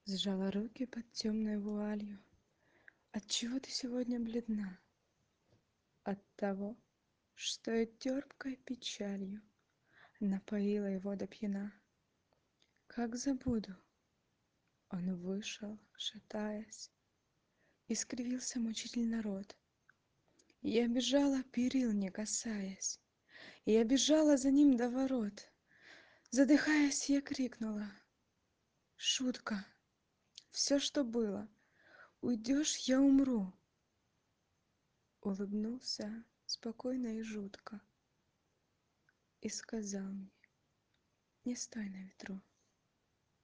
Сжала руки под темной вуалью. Отчего ты сегодня бледна? От того, что я терпкой печалью напоила его до пьяна. Как забуду? Он вышел, шатаясь, и скривился мучительно рот. Я бежала, перил не касаясь, я бежала за ним до ворот. Задыхаясь, я крикнула: шутка, все, что было, уйдешь, я умру. Улыбнулся спокойно и жутко и сказал мне: не стой на ветру.